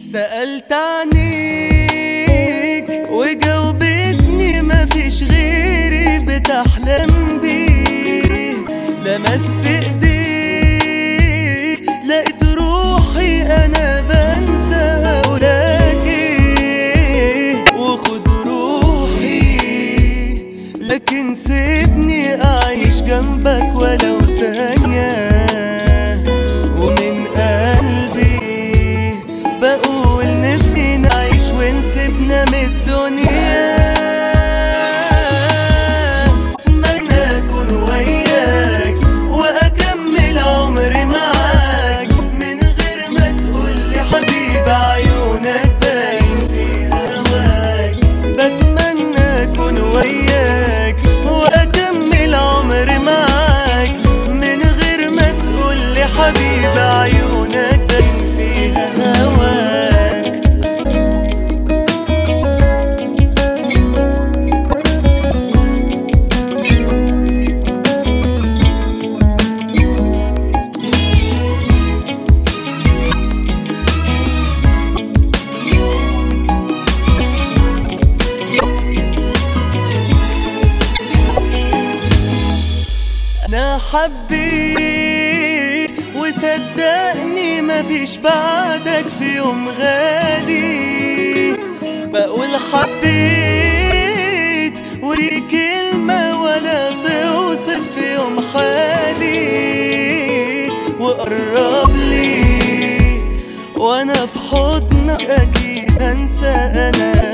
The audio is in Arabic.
سألت عنيك وجاوبتني مفيش غيري بتحلم بيه. لمست ايديك لقيت روحي انا بنسى ولاكي وخد روحي، لكن سيبني اعيش جنبك ولو ثانية. ومن قلبي بقول نفسي نعيش ونسيبنا من الدنيا. اتمنى اكون وياك واكمل عمري معاك من غير ما تقولي حبيبي عيونك باين في هواك. بتمنى اكون وياك واكمل عمري معاك من غير ما تقولي حبيبي عيونك باين فيها هواك. أنا حبيت وصدقني مفيش بعدك في يوم غالي. بقول حبيت ودي كلمة ولا توصف في يوم حالي. وقرب لي وأنا في حضنك أكيد أنسى أنا